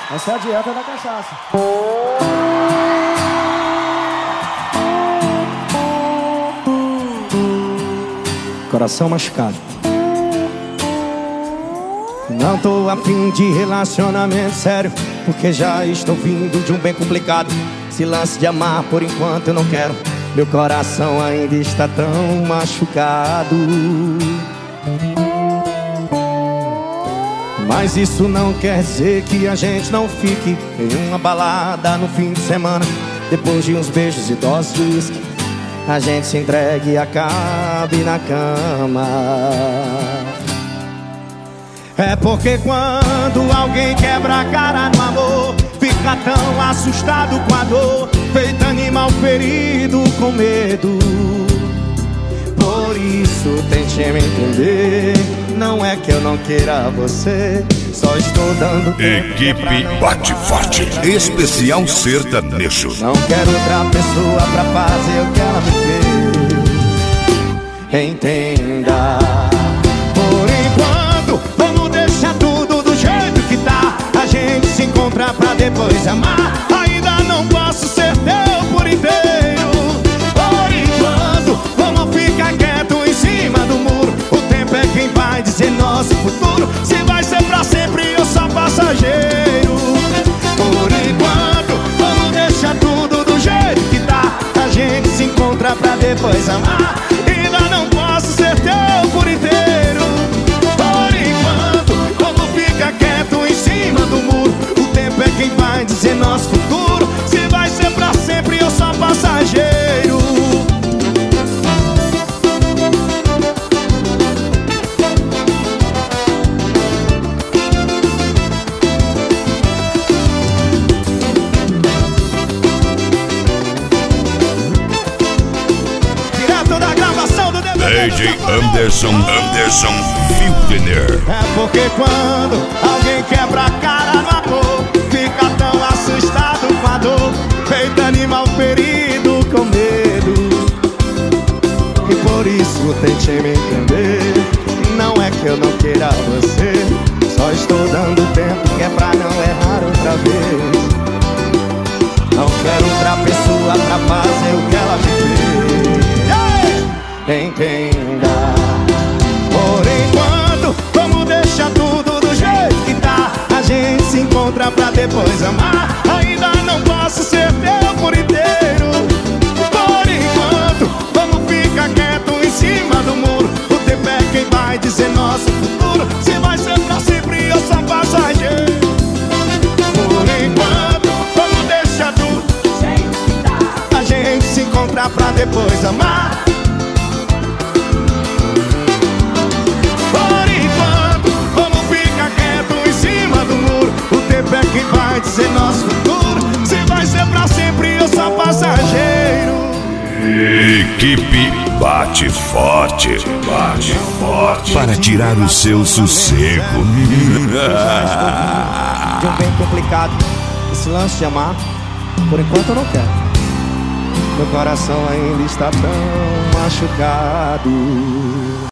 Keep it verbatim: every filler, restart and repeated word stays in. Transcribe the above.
Essa é a dieta da cachaça. Coração machucado. Não tô afim de relacionamento sério, porque já estou vindo de um bem complicado. Esse lance de amar por enquanto eu não quero. Meu coração ainda está tão machucado. Mas isso não quer dizer que a gente não fique em uma balada no fim de semana. Depois de uns beijos e doses de uísque, a gente se entregue e acabe na cama. É porque quando alguém quebra a cara no amor, fica tão assustado com a dor, feito animal ferido com medo. Por isso tente me entender. Não é que eu não queira você, só estou dando tempo. Equipe Bate Forte, especial sertanejo. Não quero outra pessoa pra fazer o que ela me fez. Entenda. Por enquanto, vamos deixar tudo do jeito que tá. A gente se encontra pra depois amar. Ainda não posso ser teu por inteiro. Por enquanto, vamos ficar quieto em cima do muro. O tempo é quem vai dizer nosso futuro. Se vai ser pra sempre ou só passageiro. Por enquanto, vamos deixar tudo do jeito que tá. A gente se encontra pra depois amar. Ainda não posso ser teu por inteiro. Por enquanto, vamos ficar quieto em cima do muro. O tempo é quem vai dizer nosso futuro. Se vai ser pra sempre ou só passageiro. D J Anderson, Anderson Filtener. É porque quando alguém quebra a cara no amor, fica tão assustado com a dor, feito animal ferido com medo. E por isso tente me entender. Não é que eu não queira você, só estou dando tempo que é pra não errar outra vez. Não quero outra pessoa pra fazer o que ela me fez. Entenda. Por enquanto, vamos deixar tudo do jeito que tá. A gente se encontra pra depois amar. Ainda não posso ser teu por inteiro. Por enquanto, vamos ficar quieto em cima do muro. O tempo é quem vai dizer nosso futuro. Se vai ser pra sempre ou só passageiro. Por enquanto, vamos deixar tudo do jeito que tá. A gente se encontra pra depois amar. É quem vai dizer nosso futuro. Se vai ser pra sempre ou só passageiro. Equipe Bate Forte, Bate Forte, para tirar o seu sossego. De um bem complicado, esse lance de amar, por enquanto eu não quero. Meu coração ainda está tão machucado.